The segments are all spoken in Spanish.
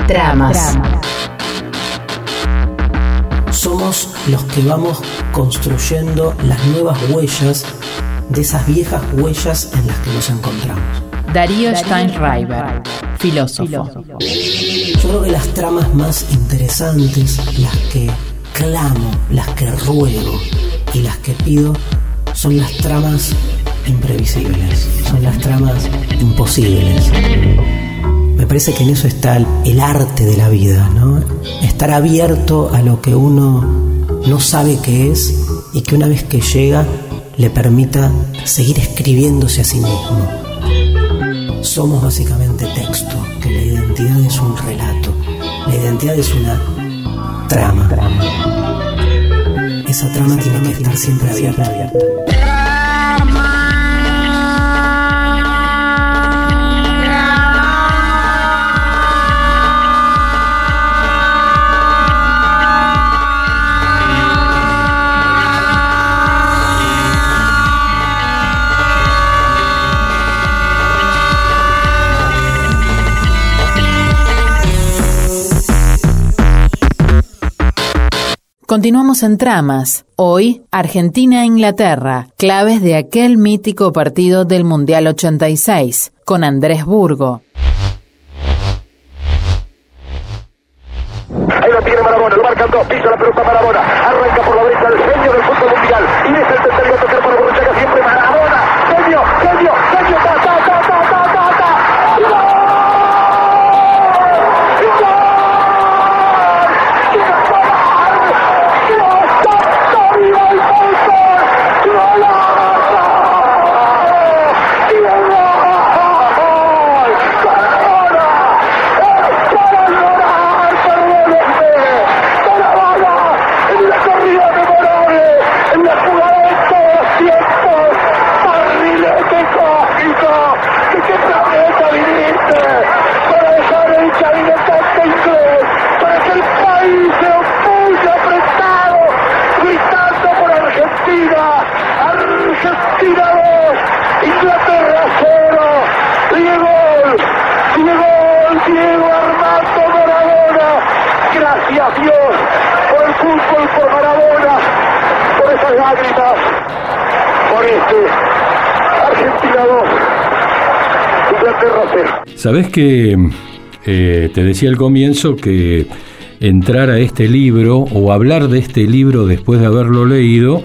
Tramas. Somos los que vamos construyendo las nuevas huellas de esas viejas huellas en las que nos encontramos. Darío Steinreiber, filósofo. Yo creo que las tramas más interesantes, las que clamo, las que ruego y las que pido, son las tramas imprevisibles, son las tramas imposibles. Me parece que en eso está el arte de la vida, ¿no? Estar abierto a lo que uno no sabe qué es y que una vez que llega le permita seguir escribiéndose a sí mismo. Somos básicamente texto, que la identidad es un relato, la identidad es una trama. Esa trama tiene que estar siempre abierta. Continuamos en Tramas. Hoy, Argentina-Inglaterra, claves de aquel mítico partido del Mundial 86, con Andrés Burgo. Ahí lo tiene Maradona, lo marcan dos, pisa la pelota Maradona, arranca por la derecha el genio del fútbol mundial, y es el tercero a tocar para Borruchaga, siempre Maradona, genio, Sabés que te decía al comienzo que entrar a este libro o hablar de este libro después de haberlo leído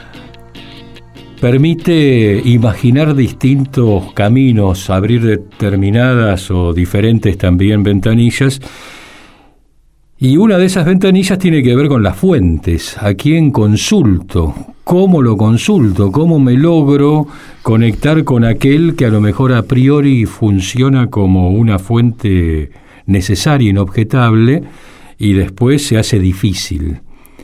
permite imaginar distintos caminos, abrir determinadas o diferentes también ventanillas. Y una de esas ventanillas tiene que ver con las fuentes. ¿A quién consulto? ¿Cómo lo consulto? ¿Cómo me logro conectar con aquel que a lo mejor a priori funciona como una fuente necesaria, inobjetable, y después se hace difícil?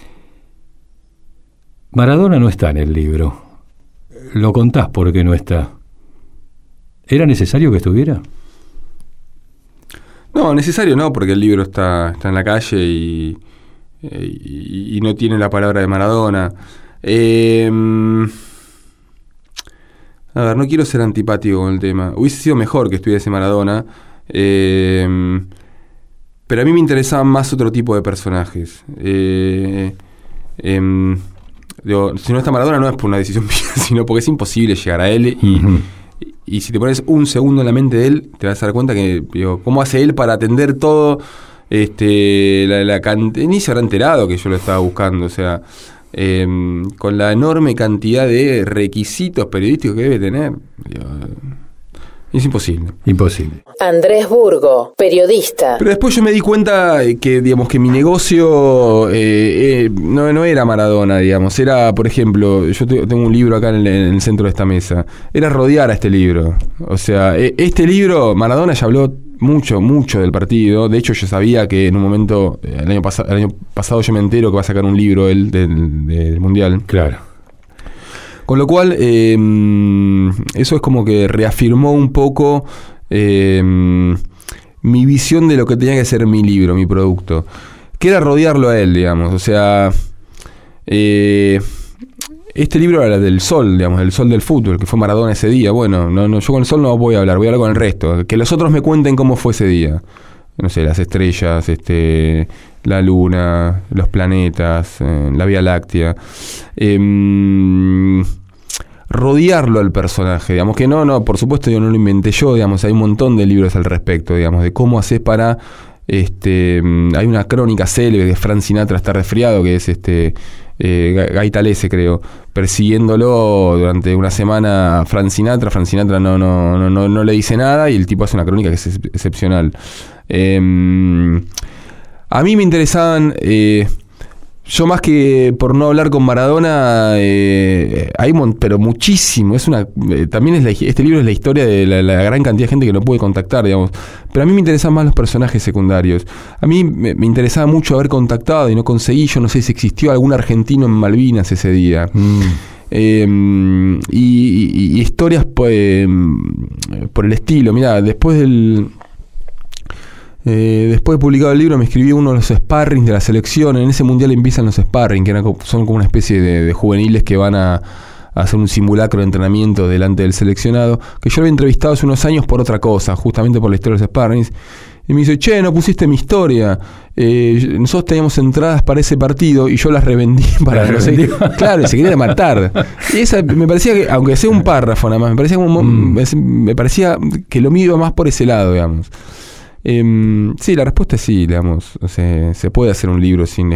Maradona no está en el libro. Lo contás por qué no está. ¿Era necesario que estuviera? No, necesario no, porque el libro está en la calle y no tiene la palabra de Maradona. A ver, no quiero ser antipático con el tema. Hubiese sido mejor que estuviese Maradona, pero a mí me interesaban más otro tipo de personajes. Digo, si no está Maradona no es por una decisión mía, sino porque es imposible llegar a él y si te pones un segundo en la mente de él, te vas a dar cuenta que, digo, ¿cómo hace él para atender todo? Ni se habrá enterado que yo lo estaba buscando, o sea, con la enorme cantidad de requisitos periodísticos que debe tener, digo, es imposible. Imposible. Andrés Burgo, periodista. Pero después yo me di cuenta que, digamos, que mi negocio no era Maradona, digamos. Era, por ejemplo, yo tengo un libro acá en el centro de esta mesa. Era rodear a este libro. O sea, este libro, Maradona ya habló mucho del partido. De hecho, yo sabía que en un momento, el año pasado yo me entero que va a sacar un libro él del Mundial. Claro. Con lo cual, eso es como que reafirmó un poco mi visión de lo que tenía que ser mi libro, mi producto, que era rodearlo a él, digamos. O sea, este libro era del Sol, digamos, el Sol del fútbol, que fue Maradona ese día. Bueno, no, yo con el Sol no voy a hablar con el resto. Que los otros me cuenten cómo fue ese día. no sé, las estrellas, la luna, los planetas, la Vía Láctea. Rodearlo al personaje, digamos, que no, por supuesto yo no lo inventé yo, digamos, hay un montón de libros al respecto, digamos, de cómo haces para, hay una crónica célebre de Frank Sinatra está resfriado, que es Gaita Lese, creo, persiguiéndolo durante una semana a Frank Sinatra no le dice nada y el tipo hace una crónica que es excepcional. A mí me interesaban, yo más que por no hablar con Maradona, hay pero muchísimo. También este libro es la historia de la gran cantidad de gente que no puede contactar, digamos. Pero a mí me interesan más los personajes secundarios. A mí me interesaba mucho haber contactado y no conseguí. Yo no sé si existió algún argentino en Malvinas ese día. Y historias por el estilo. Mirá, después de publicado el libro me escribí uno de los sparrings de la selección. En ese mundial empiezan los sparrings, que son como una especie de juveniles que van a hacer un simulacro de entrenamiento delante del seleccionado, que yo lo había entrevistado hace unos años por otra cosa, justamente por la historia de los sparrings. Y me dice, che, no pusiste mi historia. Nosotros teníamos entradas para ese partido y yo las revendí para no sé. Claro, se quería matar. Y esa me parecía que, aunque sea un párrafo nada más, me parecía que lo mío iba más por ese lado, digamos. Sí, la respuesta es sí, digamos. O sea, se puede hacer un libro sin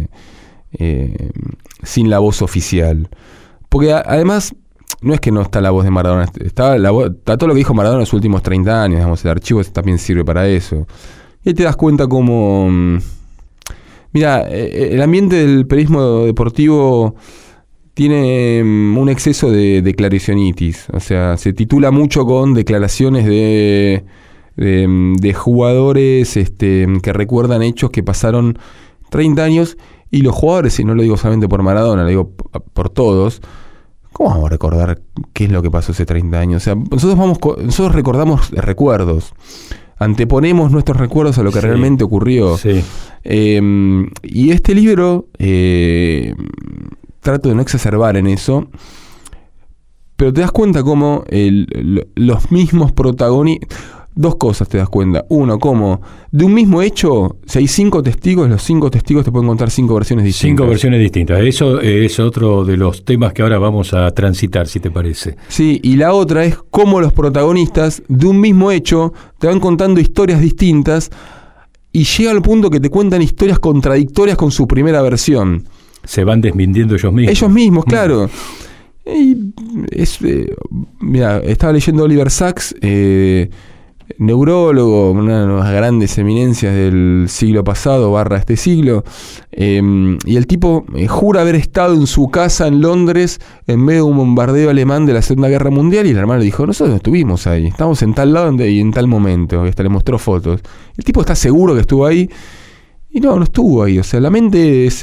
la voz oficial. Porque además, no es que no está la voz de Maradona, está todo lo que dijo Maradona en los últimos 30 años, digamos, el archivo también sirve para eso. Y ahí te das cuenta como... Mira, el ambiente del periodismo deportivo tiene un exceso de declaracionitis. O sea, se titula mucho con declaraciones de jugadores que recuerdan hechos que pasaron 30 años, y los jugadores, y no lo digo solamente por Maradona, lo digo por todos, ¿cómo vamos a recordar qué es lo que pasó hace 30 años? O sea, nosotros recordamos recuerdos, anteponemos nuestros recuerdos a lo que realmente ocurrió. Sí. Y este libro, trato de no exacerbar en eso, pero te das cuenta cómo los mismos protagonistas... Dos cosas te das cuenta. Uno, como de un mismo hecho, si hay 5 testigos, los 5 testigos te pueden contar 5 versiones distintas. 5 versiones distintas. Eso es otro de los temas que ahora vamos a transitar, si te parece. Sí, y la otra es cómo los protagonistas de un mismo hecho te van contando historias distintas y llega al punto que te cuentan historias contradictorias con su primera versión. Se van desmintiendo ellos mismos. Ellos mismos, claro. Y mira, estaba leyendo Oliver Sacks, neurólogo, una de las grandes eminencias del siglo pasado / este siglo, y el tipo jura haber estado en su casa en Londres en medio de un bombardeo alemán de la Segunda Guerra Mundial, y el hermano le dijo, nosotros no estuvimos ahí, estábamos en tal lado y en tal momento, y hasta le mostró fotos. El tipo está seguro que estuvo ahí, y no estuvo ahí. O sea, la mente es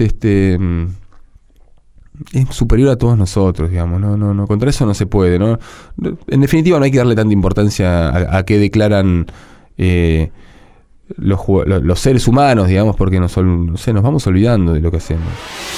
superior a todos nosotros, digamos. No, contra eso no se puede, ¿no? En definitiva, no hay que darle tanta importancia a qué declaran los seres humanos, digamos, porque nos vamos olvidando de lo que hacemos.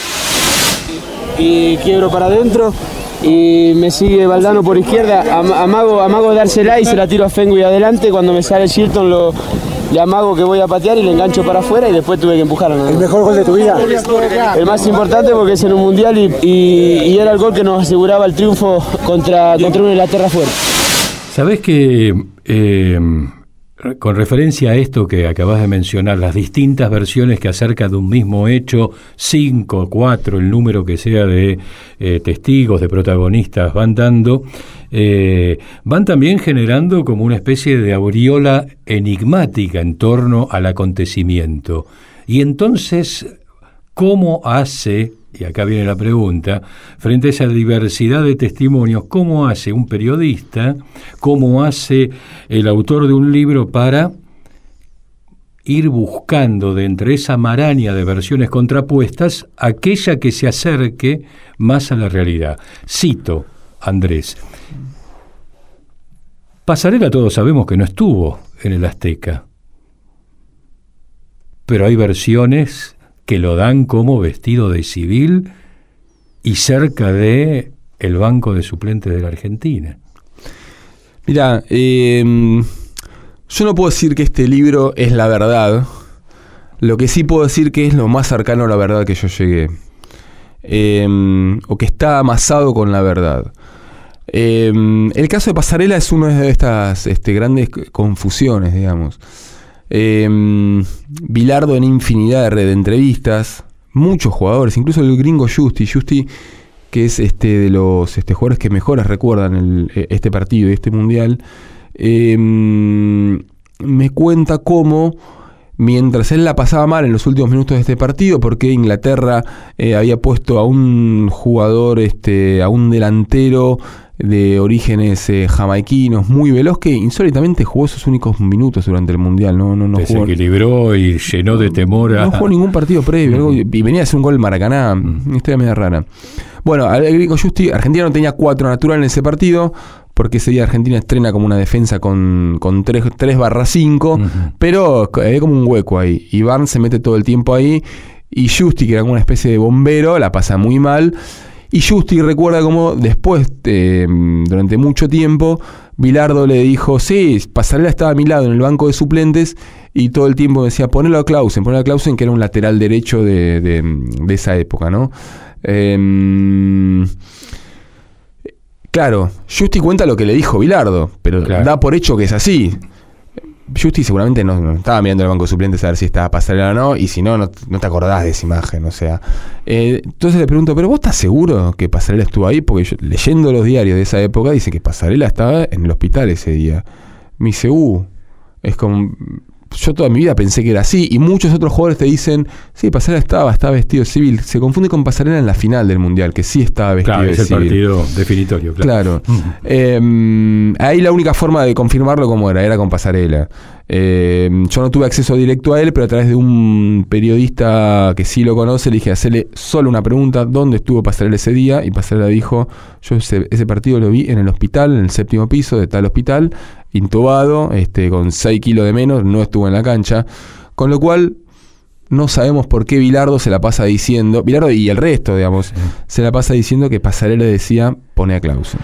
Y quiebro para adentro y me sigue Valdano por izquierda, amago dársela y se la tiro a Fenway adelante. Cuando me sale Shilton le amago que voy a patear y le engancho para afuera y después tuve que empujarlo. ¿El mejor gol de tu vida? El más importante porque es en un mundial y era el gol que nos aseguraba el triunfo contra una Inglaterra fuerte. ¿Sabés que con referencia a esto que acabas de mencionar, las distintas versiones que acerca de un mismo hecho, 5, 4, el número que sea de testigos, de protagonistas van dando, van también generando como una especie de aureola enigmática en torno al acontecimiento? Y entonces, ¿cómo hace, y acá viene la pregunta, frente a esa diversidad de testimonios, cómo hace un periodista, cómo hace el autor de un libro para ir buscando de entre esa maraña de versiones contrapuestas aquella que se acerque más a la realidad? Cito, Andrés, Pasarela todos sabemos que no estuvo en el Azteca, pero hay versiones que lo dan como vestido de civil y cerca de el banco de suplentes de la Argentina. Mirá, Yo no puedo decir que este libro es la verdad. Lo que sí puedo decir que es lo más cercano a la verdad que yo llegué. O que está amasado con la verdad. El caso de Passarella es una de estas grandes confusiones, digamos. Bilardo en infinidad de entrevistas, muchos jugadores, incluso el gringo Justi, que es de los jugadores que mejores recuerdan este partido y este mundial, me cuenta cómo, mientras él la pasaba mal en los últimos minutos de este partido, porque Inglaterra había puesto a un jugador, a un delantero de orígenes jamaiquinos, muy veloz, que insólitamente jugó esos únicos minutos durante el Mundial. No desequilibró y llenó de temor no jugó ningún partido previo, y venía a hacer un gol en Maracaná. Una historia media rara. Bueno, el gringo Justi, Argentina no tenía 4 natural en ese partido, porque ese día Argentina estrena como una defensa con 3/5, pero hay como un hueco ahí, y Barnes se mete todo el tiempo ahí, y Justi, que era como una especie de bombero, la pasa muy mal. Y Justi recuerda cómo después, durante mucho tiempo, Bilardo le dijo, sí, Passarella estaba a mi lado en el banco de suplentes, y todo el tiempo me decía, ponelo a Clausen, que era un lateral derecho de esa época, ¿no? Claro, Justi cuenta lo que le dijo Bilardo, pero da por hecho que es así. Justi seguramente no estaba mirando el banco de suplentes a ver si estaba Passarella o no, y si no te acordás de esa imagen, o sea. Entonces le pregunto, ¿pero vos estás seguro que Passarella estuvo ahí? Porque yo, leyendo los diarios de esa época, dice que Passarella estaba en el hospital ese día. Me dice, es como... Yo toda mi vida pensé que era así, y muchos otros jugadores te dicen, sí, Passarella estaba vestido de civil. Se confunde con Passarella en la final del Mundial, que sí estaba vestido de civil. Claro, es el partido definitorio, claro. Ahí la única forma de confirmarlo como era con Passarella. Yo no tuve acceso directo a él, pero a través de un periodista que sí lo conoce, le dije, hacerle solo una pregunta, ¿dónde estuvo Passarella ese día? Y Passarella dijo, yo ese partido lo vi en el hospital, en el 7º piso de tal hospital, intubado, con 6 kilos de menos, no estuvo en la cancha, con lo cual no sabemos por qué Bilardo se la pasa diciendo, Bilardo y el resto, digamos, se la pasa diciendo que Passarella decía, pone a Clausen.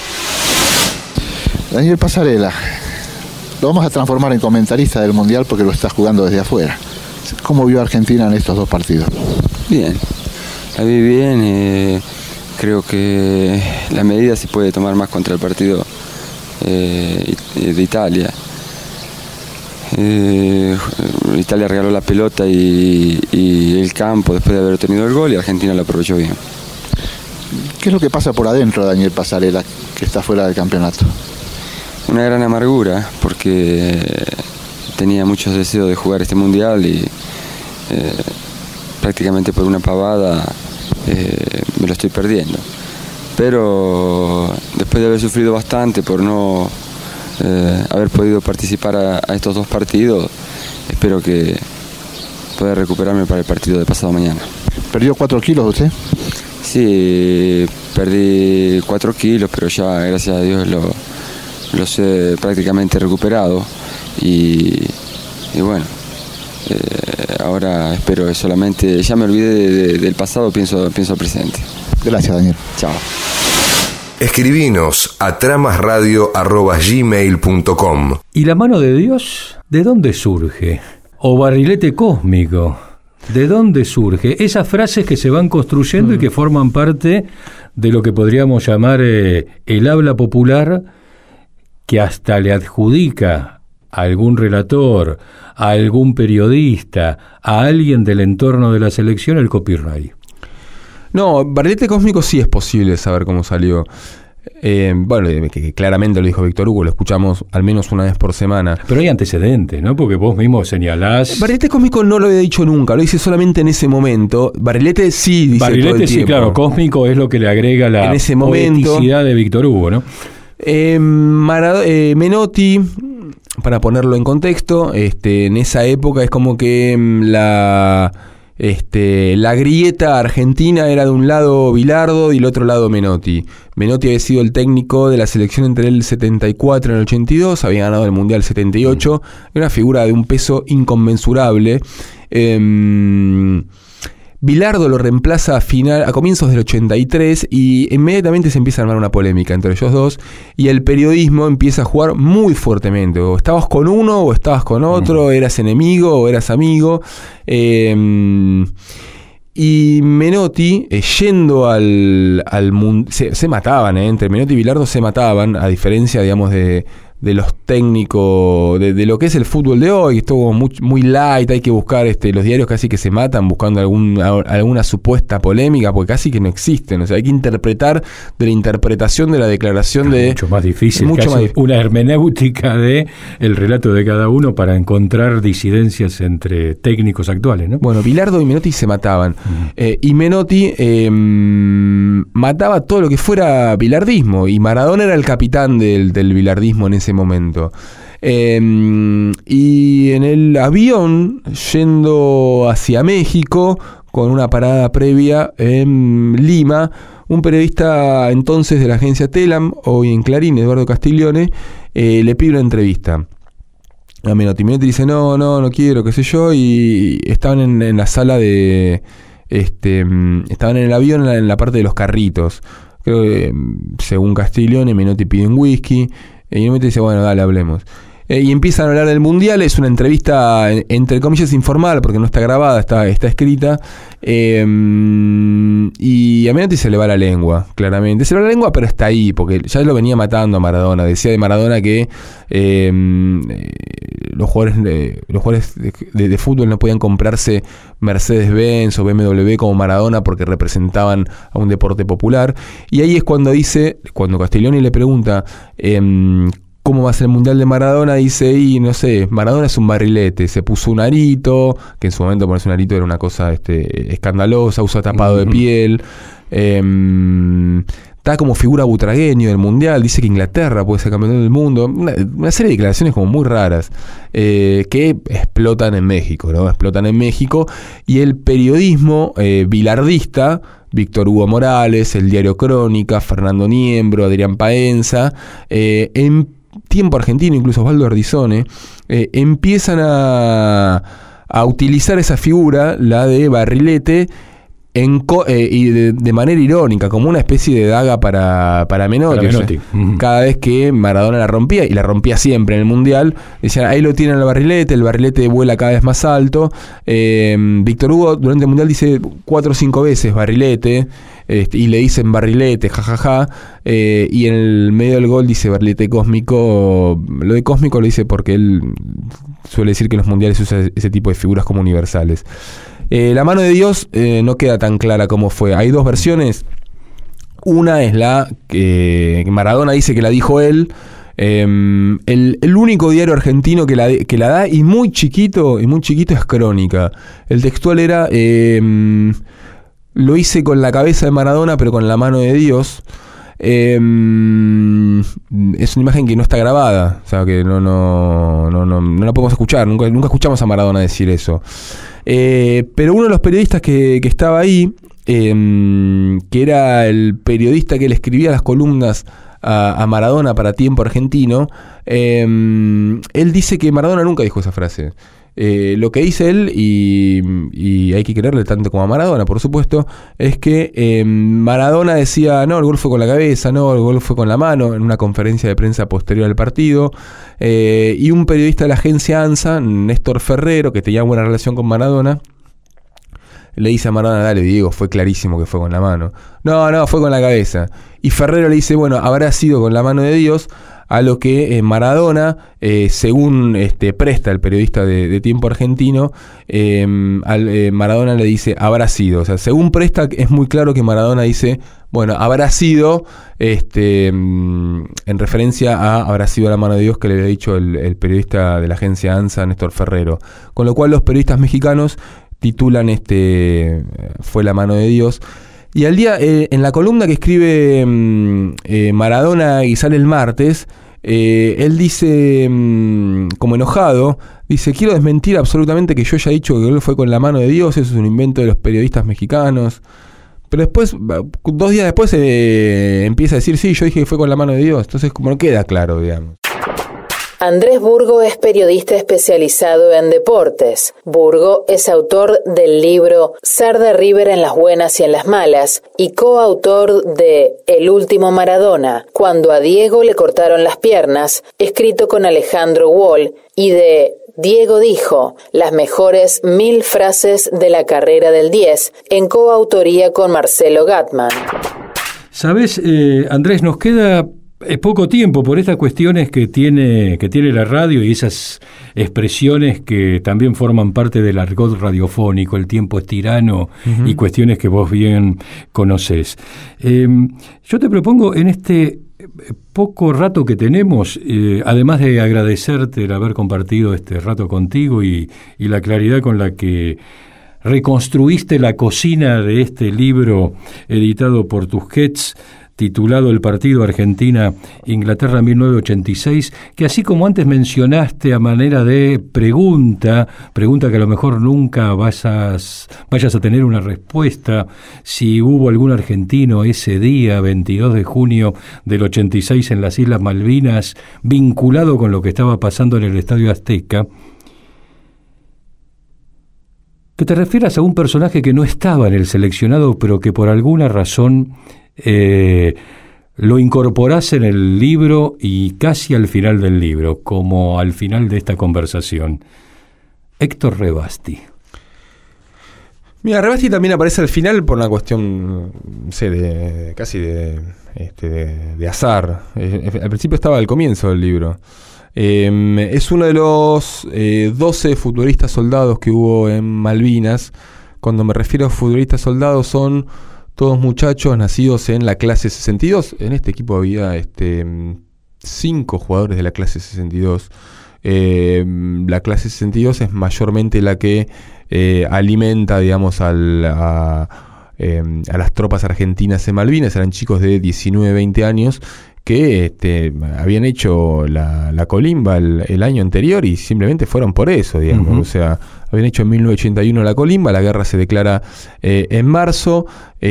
Daniel Passarella, lo vamos a transformar en comentarista del Mundial porque lo está jugando desde afuera. ¿Cómo vio Argentina en estos 2 partidos? Bien, la vi bien, creo que la medida se puede tomar más contra el partido de Italia. Italia regaló la pelota y el campo después de haber obtenido el gol, y Argentina lo aprovechó bien. ¿Qué es lo que pasa por adentro, Daniel Passarella, que está fuera del campeonato? Una gran amargura, porque tenía muchos deseos de jugar este mundial y prácticamente por una pavada me lo estoy perdiendo. Pero después de haber sufrido bastante por no haber podido participar a estos 2 partidos, espero que pueda recuperarme para el partido de pasado mañana. ¿Perdió 4 kilos usted? Sí, perdí 4 kilos, pero ya gracias a Dios los he prácticamente recuperado, y bueno, ahora espero que solamente, ya me olvidé del pasado, pienso al presente. Gracias, Daniel. Chao. Escribinos a tramasradio@gmail.com. ¿Y la mano de Dios de dónde surge? O barrilete cósmico, ¿de dónde surge? Esas frases que se van construyendo y que forman parte de lo que podríamos llamar el habla popular, que hasta le adjudica a algún relator, a algún periodista, a alguien del entorno de la selección el copyright. No, barrilete cósmico sí es posible saber cómo salió. Bueno, que claramente lo dijo Víctor Hugo, lo escuchamos al menos una vez por semana. Pero hay antecedentes, ¿no? Porque vos mismo señalás... Barrilete cósmico no lo había dicho nunca, lo hice solamente en ese momento. Barrilete sí dice barrilete todo el sí, tiempo. Claro, cósmico es lo que le agrega la en ese poeticidad de Víctor Hugo, ¿no? Menotti, para ponerlo en contexto, en esa época es como que la grieta argentina era de un lado Bilardo y del otro lado Menotti. Menotti había sido el técnico de la selección entre el 74 y el 82, había ganado el Mundial 78, era una figura de un peso inconmensurable. Bilardo lo reemplaza a comienzos del 83 y inmediatamente se empieza a armar una polémica entre ellos dos y el periodismo empieza a jugar muy fuertemente. O estabas con uno o estabas con otro, eras enemigo o eras amigo. Y Menotti, yendo al mundo, se mataban, entre Menotti y Bilardo se mataban, a diferencia, digamos, de los técnicos, de lo que es el fútbol de hoy, que es todo muy light, hay que buscar los diarios casi que se matan buscando alguna supuesta polémica, porque casi que no existen, o sea, hay que interpretar de la interpretación de la declaración de... Mucho más difícil, una hermenéutica de el relato de cada uno para encontrar disidencias entre técnicos actuales, ¿no? Bueno, Bilardo y Menotti se mataban, y Menotti mataba todo lo que fuera bilardismo, y Maradona era el capitán del bilardismo en ese momento. Y en el avión yendo hacia México, con una parada previa en Lima, un periodista entonces de la agencia Telam, hoy en Clarín, Eduardo Castiglione, le pide una entrevista a Menotti. Menotti dice no quiero, qué sé yo, y estaban en la sala de estaban en el avión en la parte de los carritos. Creo que según Castiglione, Menotti pide un whisky y Menotti dice, bueno, dale, hablemos. Y empiezan a hablar del Mundial. Es una entrevista, entre comillas, informal, porque no está grabada, está escrita. Y a Menotti se le va la lengua, claramente. Se le va la lengua, pero está ahí, porque ya lo venía matando a Maradona. Decía de Maradona que los jugadores de fútbol no podían comprarse Mercedes-Benz o BMW como Maradona porque representaban a un deporte popular. Y ahí es cuando Castiglione le pregunta cómo va a ser el Mundial de Maradona, dice, y no sé, Maradona es un barrilete, se puso un arito, que en su momento ponerse un arito era una cosa escandalosa, usa tapado de piel, está como figura butragueño del Mundial, dice que Inglaterra puede ser campeón del mundo, una serie de declaraciones como muy raras, que explotan en México, ¿no? Explotan en México, y el periodismo bilardista, Víctor Hugo Morales, el diario Crónica, Fernando Niembro, Adrián Paenza, en Tiempo Argentino, incluso Osvaldo Ardizone, empiezan a utilizar esa figura, la de barrilete, y de manera irónica, como una especie de daga para Menotti. O sea, cada vez que Maradona la rompía, y la rompía siempre en el Mundial, decían, ahí lo tienen el barrilete vuela cada vez más alto. Víctor Hugo durante el Mundial dice 4 o 5 veces barrilete, y le dicen barrilete, jajaja, y en el medio del gol dice barrilete cósmico. Lo de cósmico lo dice porque él suele decir que en los mundiales usa ese tipo de figuras como universales. La mano de Dios no queda tan clara cómo fue. Hay dos versiones. Una es la que Maradona dice que la dijo él. El único diario argentino que la da, y muy chiquito, es Crónica. El textual era lo hice con la cabeza de Maradona, pero con la mano de Dios. Es una imagen que no está grabada, o sea que no la podemos escuchar. Nunca escuchamos a Maradona decir eso. Pero uno de los periodistas que estaba ahí, que era el periodista que le escribía las columnas a Maradona para Tiempo Argentino, él dice que Maradona nunca dijo esa frase. Lo que dice él, y hay que creerle tanto como a Maradona, por supuesto, es que Maradona decía, no, el gol fue con la cabeza, no, el gol fue con la mano, en una conferencia de prensa posterior al partido. Y un periodista de la agencia ANSA, Néstor Ferrero, que tenía buena relación con Maradona, le dice a Maradona, dale Diego, fue clarísimo que fue con la mano. No, fue con la cabeza. Y Ferrero le dice, bueno, habrá sido con la mano de Dios. A lo que Maradona, según presta el periodista de Tiempo Argentino, Maradona le dice, habrá sido. O sea, según presta, es muy claro que Maradona dice, bueno, habrá sido, en referencia a habrá sido la mano de Dios que le había dicho el periodista de la agencia ANSA, Néstor Ferrero. Con lo cual los periodistas mexicanos titulan fue la mano de Dios. Y al día, en la columna que escribe Maradona y sale el martes, él dice, como enojado, dice, quiero desmentir absolutamente que yo haya dicho que él fue con la mano de Dios, eso es un invento de los periodistas mexicanos. Pero después, 2 días después, empieza a decir, sí, yo dije que fue con la mano de Dios. Entonces, como no queda claro, digamos. Andrés Burgo es periodista especializado en deportes. Burgo es autor del libro Ser de River en las buenas y en las malas y coautor de El último Maradona, cuando a Diego le cortaron las piernas, escrito con Alejandro Wall, y de Diego dijo, las mejores 1000 frases de la carrera del 10, en coautoría con Marcelo Gatman. ¿Sabes, Andrés, nos queda poco tiempo por estas cuestiones que tiene la radio y esas expresiones que también forman parte del argot radiofónico, el tiempo es tirano, y cuestiones que vos bien conocés. Yo te propongo en este poco rato que tenemos, además de agradecerte el haber compartido este rato contigo y la claridad con la que reconstruiste la cocina de este libro editado por Tusquets, titulado El partido Argentina-Inglaterra 1986, que así como antes mencionaste a manera de pregunta que a lo mejor nunca vayas a tener una respuesta, si hubo algún argentino ese día, 22 de junio del 86 en las Islas Malvinas, vinculado con lo que estaba pasando en el Estadio Azteca, que te refieras a un personaje que no estaba en el seleccionado, pero que por alguna razón lo incorporás en el libro y casi al final del libro, como al final de esta conversación. Héctor Rebasti. Mira, Rebasti también aparece al final por una cuestión, no sé, casi de azar. Al principio estaba al comienzo del libro. Es uno de los 12 futbolistas soldados que hubo en Malvinas. Cuando me refiero a futbolistas soldados, son todos muchachos nacidos en la clase 62. En este equipo había 5 jugadores de la clase 62. La clase 62 es mayormente la que alimenta, digamos, a las tropas argentinas en Malvinas. Eran chicos de 19, 20 años que habían hecho la colimba el año anterior y simplemente fueron por eso, digamos. O sea, habían hecho en 1981 la colimba, la guerra se declara en marzo,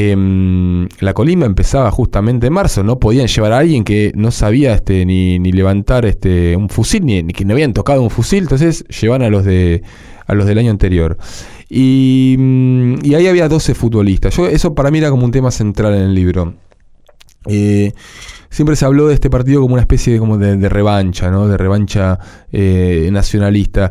la colimba empezaba justamente en marzo, no podían llevar a alguien que no sabía ni levantar un fusil, ni que no habían tocado un fusil, entonces llevan a los del año anterior. Y ahí había 12 futbolistas. Eso para mí era como un tema central en el libro. Siempre se habló de este partido como una especie de revancha, ¿no? De revancha nacionalista.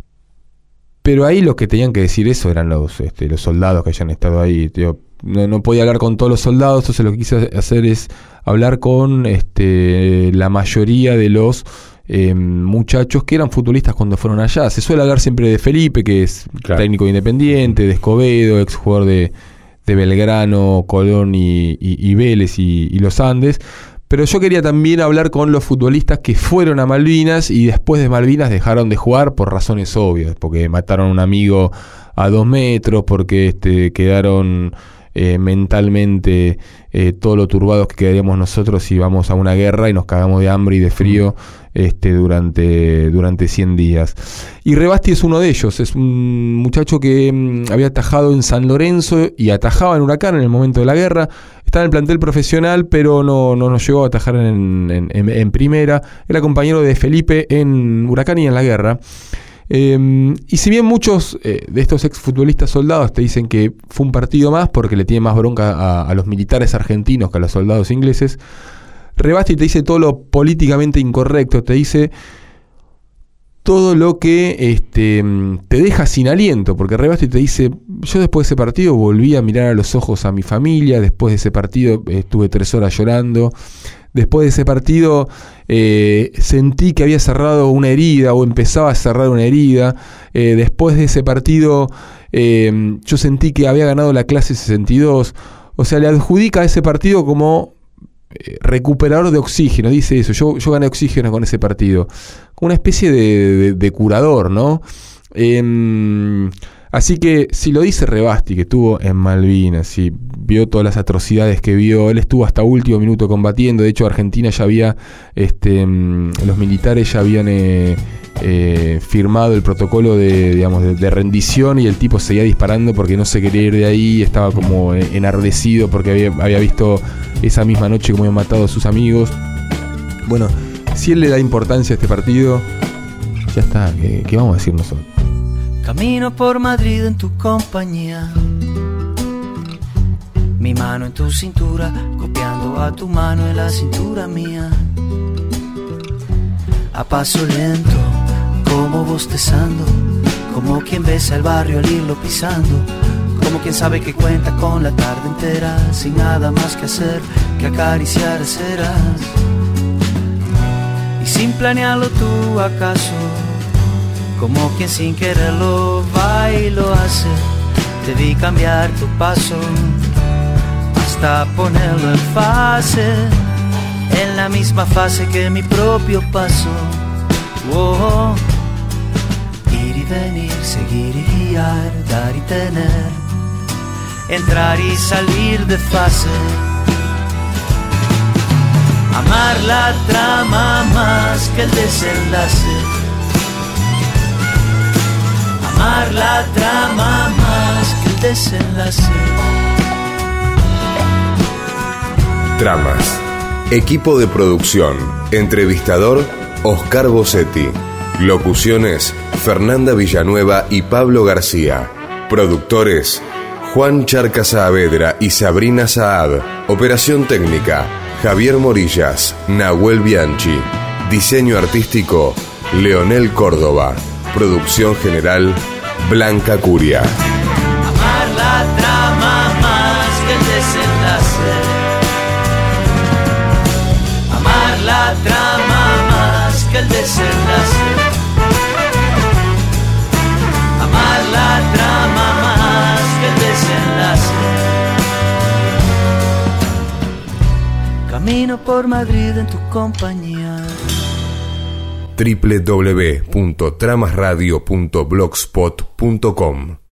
Pero ahí los que tenían que decir eso eran los soldados que hayan estado ahí. No podía hablar con todos los soldados, entonces lo que quise hacer es hablar con la mayoría de los muchachos que eran futbolistas cuando fueron allá. Se suele hablar siempre de Felipe, que es técnico de Independiente, de Escobedo, ex jugador de Belgrano, Colón y Vélez y los Andes. Pero yo quería también hablar con los futbolistas que fueron a Malvinas y después de Malvinas dejaron de jugar por razones obvias, porque mataron a un amigo a 2 metros, porque quedaron mentalmente todo lo turbados que quedaríamos nosotros si vamos a una guerra y nos cagamos de hambre y de frío durante 100 días. Y Rebasti es uno de ellos, es un muchacho que había atajado en San Lorenzo y atajaba en Huracán en el momento de la guerra. Está en el plantel profesional, pero no nos llegó a atajar en primera. Era compañero de Felipe en Huracán y en la guerra. Y si bien muchos de estos exfutbolistas soldados te dicen que fue un partido más porque le tiene más bronca a los militares argentinos que a los soldados ingleses, Rebasti te dice todo lo políticamente incorrecto, te dice todo lo que te deja sin aliento, porque Rebasti te dice: yo después de ese partido volví a mirar a los ojos a mi familia, después de ese partido estuve 3 horas llorando, después de ese partido sentí que había cerrado una herida o empezaba a cerrar una herida, después de ese partido yo sentí que había ganado la clase 62, o sea, le adjudica a ese partido como recuperador de oxígeno, dice eso, yo gané oxígeno con ese partido, como una especie de curador, ¿no? Así que si lo dice Rebasti, que estuvo en Malvinas y vio todas las atrocidades que vio, él estuvo hasta último minuto combatiendo. De hecho, Argentina ya había, los militares ya habían firmado el protocolo de rendición, y el tipo seguía disparando porque no se quería ir de ahí, estaba como enardecido porque había visto esa misma noche cómo habían matado a sus amigos. Bueno, si él le da importancia a este partido, ya está, ¿qué vamos a decir nosotros? Camino por Madrid en tu compañía, mi mano en tu cintura, copiando a tu mano en la cintura mía. A paso lento, como bostezando, como quien besa el barrio al irlo pisando, como quien sabe que cuenta con la tarde entera, sin nada más que hacer que acariciar ceras. Y sin planearlo tú acaso, como quien sin quererlo va y lo hace, te vi cambiar tu paso hasta ponerlo en fase, en la misma fase que mi propio paso. Oh, ir y venir, seguir y guiar, dar y tener, entrar y salir de fase. Amar la trama más que el desenlace. Amar la trama más que el desenlace. Tramas. Equipo de producción. Entrevistador, Oscar Bossetti. Locuciones, Fernanda Villanueva y Pablo García. Productores, Juan Charca Saavedra y Sabrina Saad. Operación técnica, Javier Morillas, Nahuel Bianchi. Diseño artístico, Leonel Córdoba. Producción general, Blanca Curia. Amar la trama más que el desenlace. Amar la trama más que el desenlace. Amar la trama más que el desenlace. Camino por Madrid en tu compañía. www.tramasradio.blogspot.com